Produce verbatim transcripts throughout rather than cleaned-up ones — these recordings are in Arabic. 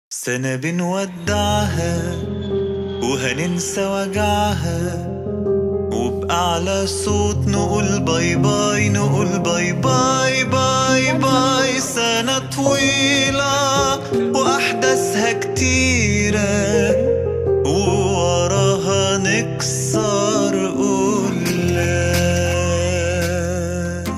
سنة بنودعها وهننسى وجعها، وبأعلى صوت نقول باي باي، نقول باي باي باي باي. سنة طويلة وأحداثها كتيرة، ووراها نكسر قلاب.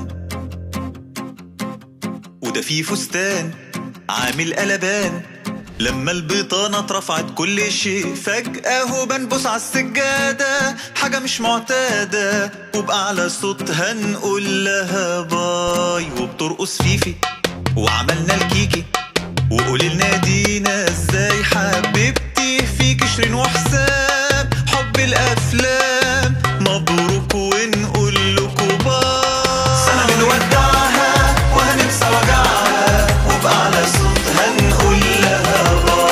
وده في فستان عامل قلبان، لما البطانة اترفعت كل شيء فجأة هو بنبص على السجادة، حاجة مش معتادة. وبأعلى صوت هنقول لها باي، وبترقص فيفي وعملنا الكيكي، وقولي لنا دينا ازاي حبيبتي فيك شيرين وحسام حب الأفلام. مبروك ونقول لكم باي. سنة بنودعها وهننسى وجعها، وبأعلى صوت هنقول لها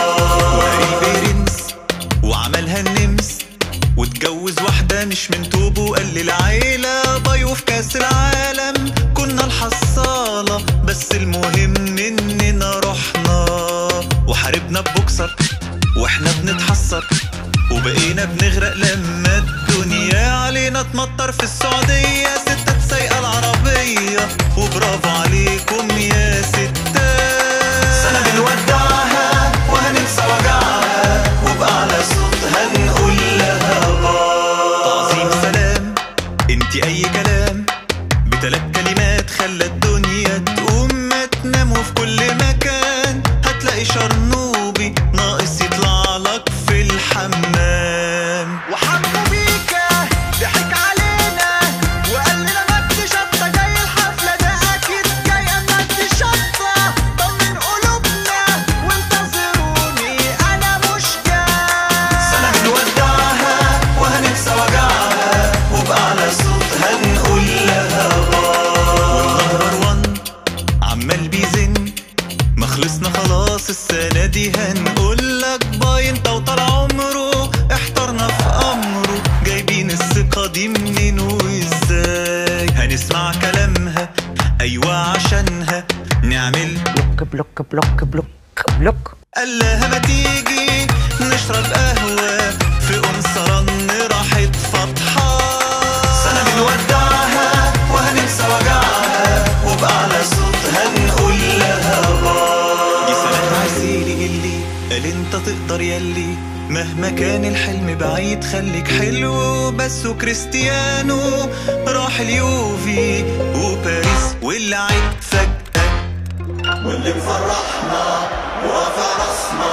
وعملها النمس، واتجوز واحدة مش من توبه وقال للعيلة باي. وفي كاس العالم كنا الحصالة، بس المهم اننا رحنا وحاربنا ببوكسر واحنا بنتحسر، وبقينا بنغرق لما الدنيا علينا تمطر. في السعودية ستات سايقة العربية، وبرافو عليكم يا ستات. سنة بنودعها وهننسى وجعها، وبأعلى صوت هنقول لها باي. تعظيم سلام انتي اي كلام، بتلات كلمات خلى الدنيا تقوم ما تنام. وفي كل مكان هتلاقي شرنوبي ناقص يطلع لك في الحمام. وحبوا بيكا ضحك علينا وقال لنا مجدي شطة جاي الحفلة، ده أكيد جاي مجدي شطة. طمن قلوبنا وانتظروني أنا مش جاي. سنة بنودعها وهننسى وجعها، وبأعلى صوت هنقول لها باي. والنهر وان عمال بيزن، ما خلصنا خلاص السنة دي هنقول لك باي. انت وطال عمره احترنا في أمره، جايبين الثقة دي منين وازاي؟ هنسمع كلامها أيوة عشانها نعمل بلوك بلوك بلوك بلوك بلوك. قال لها ما تيجي نشرب قهوة في أنثى رن راحت فاتحة. سنة بنودعها وهننسى وجعها، وبأعلى صوت هنقول لها باي. دي سنة عسيلي اللي قال انت تقدر يلي، مهما كان الحلم بعيد خليك حلو بس. وكريستيانو راح اليوفي وباريس واللي عيد فجأة، واللي مفرحنا وقف راسنا